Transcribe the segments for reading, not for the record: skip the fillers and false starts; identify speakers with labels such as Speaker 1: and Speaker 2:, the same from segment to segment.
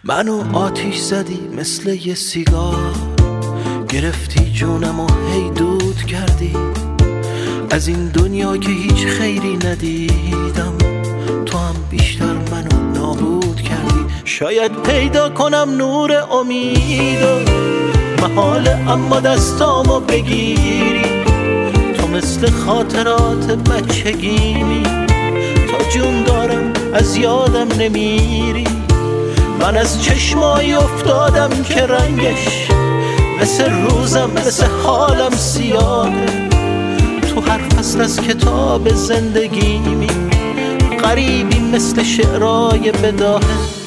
Speaker 1: منو آتیش زدی مثل یه سیگار، گرفتی جونم و هی دود کردی. از این دنیا که هیچ خیری ندیدم، تو هم بیشتر منو نابود کردی. شاید پیدا کنم نور امیدو، محاله اما دستامو بگیری. تو مثل خاطرات بچگیمی، تا جون دارم از یادم نمیری. من از چشمایی افتادم که رنگش مثل روزم، مثل حالم سیاهه. تو هر فصل از کتاب زندگیمی، غریبی مثل شعرهای بداهه.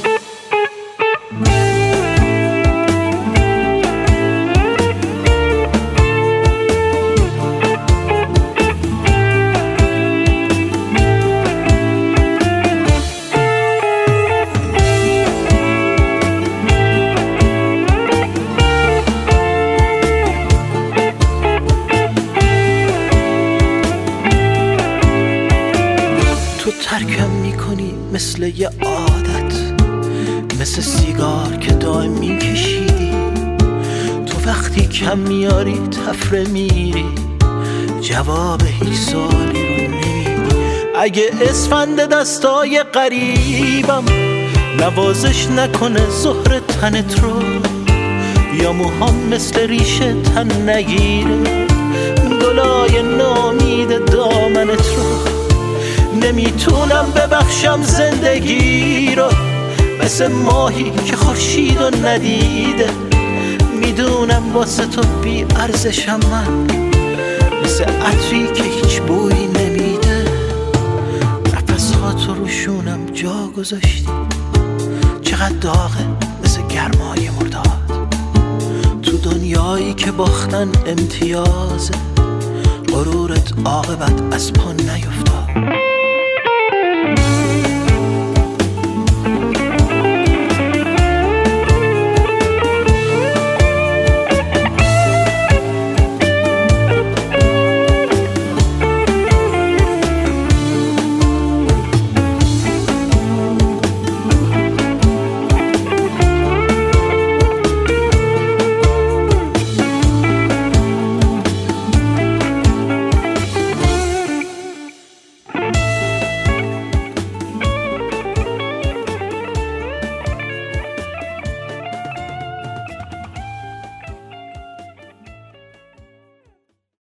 Speaker 1: تو ترکم میکنی مثل یه عادت، مثل سیگار که دائم میکشیدی. تو وقتی کم میاری تفره میری، جواب هیچ سوالی رو نمیدی. اگه اسفند دستای قریبم نوازش نکنه زهر تنت رو، یا موهام مثل ریشه تن نگیره گلای نامید دامنت رو. نمیتونم ببخشم زندگی رو، مثل ماهی که خورشید رو ندیده. میدونم واسه تو بی ارزشم من، مثل عطری که هیچ بویی نمیده. نفس‌هاتو روشونم جا گذاشتی، چقدر داغه مثل گرمای مرداد. تو دنیایی که باختن امتیازه، غرورت عاقبت از پا نیفتاد.